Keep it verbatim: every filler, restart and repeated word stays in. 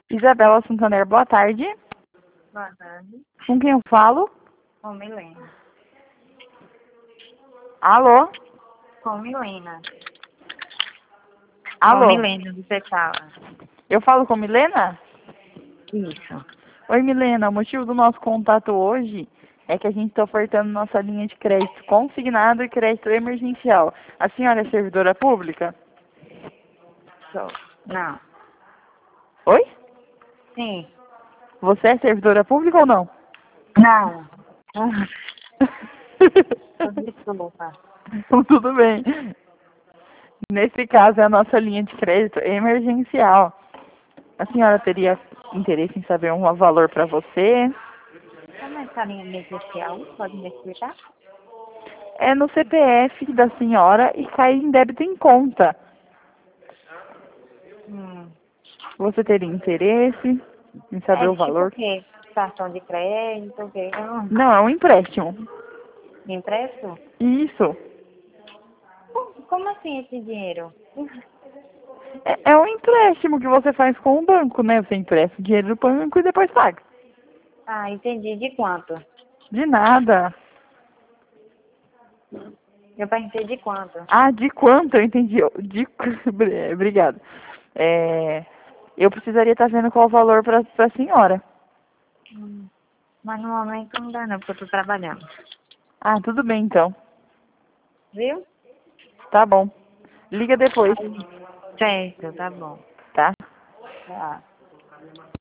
Isabela Santander, boa tarde. Boa tarde. Com quem eu falo? Com Milena. Alô? Com Milena. Alô? Com Milena, você fala. Eu falo com Milena? Isso. Oi, Milena. O motivo do nosso contato hoje é que a gente está ofertando nossa linha de crédito consignado e crédito emergencial. A senhora é servidora pública? Sou. Não. Oi? Sim. Você é servidora pública ou não? Não. Desculpa. Tudo bem. Nesse caso, é a nossa linha de crédito emergencial. A senhora teria interesse em saber um valor para você? Como é essa linha emergencial? Pode me explicar? É no C P F da senhora e cai em débito em conta. Hum. Você teria interesse em saber É o tipo o valor? quê? Cartão de crédito, o quê? Hum. Não, é um empréstimo. Impresso? Isso. Como assim esse dinheiro? É, é um empréstimo que você faz com o banco, né? Você empresta o dinheiro do banco e depois paga. Ah, entendi. De quanto? De nada. Eu perguntei de quanto? Ah, de quanto? Eu entendi. De... Obrigada. É... Eu precisaria estar vendo qual o valor para a senhora. Hum. Mas no momento não dá não, porque eu tô trabalhando. Ah, tudo bem então. Viu? Tá bom. Liga depois, Aí. Certo, tá bom. tá? Tá.